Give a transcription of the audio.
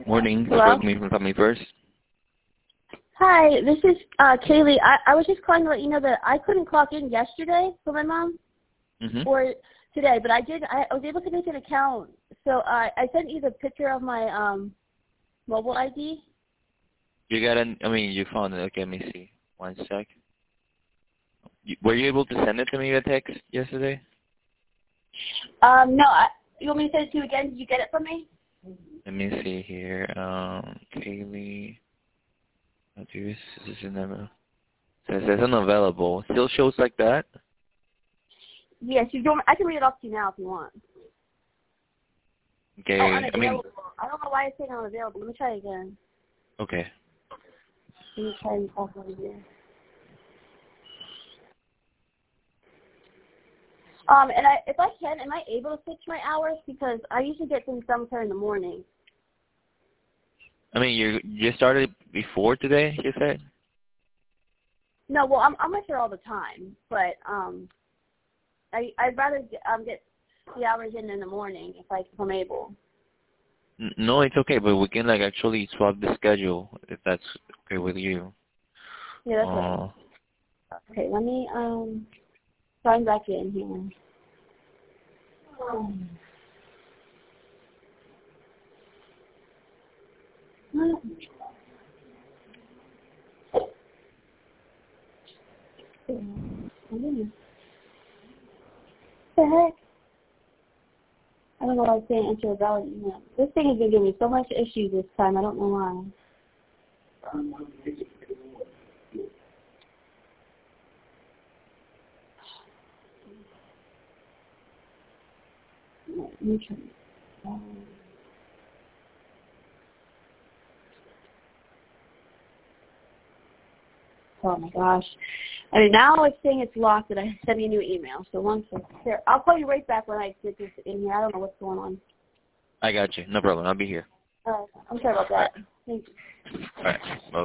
Morning. Hello? Spoke me from Family First. Hi, this is Kaylee. I was just calling to let you know that I couldn't clock in yesterday for my mom or today, but I was able to make an account. So I sent you the picture of my mobile ID. You got you found it. Okay, let me see. One sec. Were you able to send it to me via text yesterday? No. You want me to send it to you again? Did you get it from me? Let me see here. Kaylee. This is never. Says it's unavailable. Still shows like that? Yes. I can read it off to you now if you want. Okay. Oh, unavailable. I don't know why it's saying unavailable. Let me try it again. Okay. Let me try and talk over here. If I can, am I able to switch my hours? Because I usually get things done with her in the morning. You started before today, you said? No, well, I'm with her all the time, but I'd rather get the hours in the morning if I'm able. No, it's okay, but we can actually swap the schedule if that's okay with you. Yeah, that's right. Okay, let me sign back in here. What the heck? I don't know why it's saying enter a valid email. This thing has been giving me so much issues this time. I don't know why. Let me try. Oh my gosh. Now it's saying it's locked and I sent me a new email. So one second. Here, I'll call you right back when I get this in here. I don't know what's going on. I got you. No problem. I'll be here. I'm sorry about that. Thank you. All right. Bye.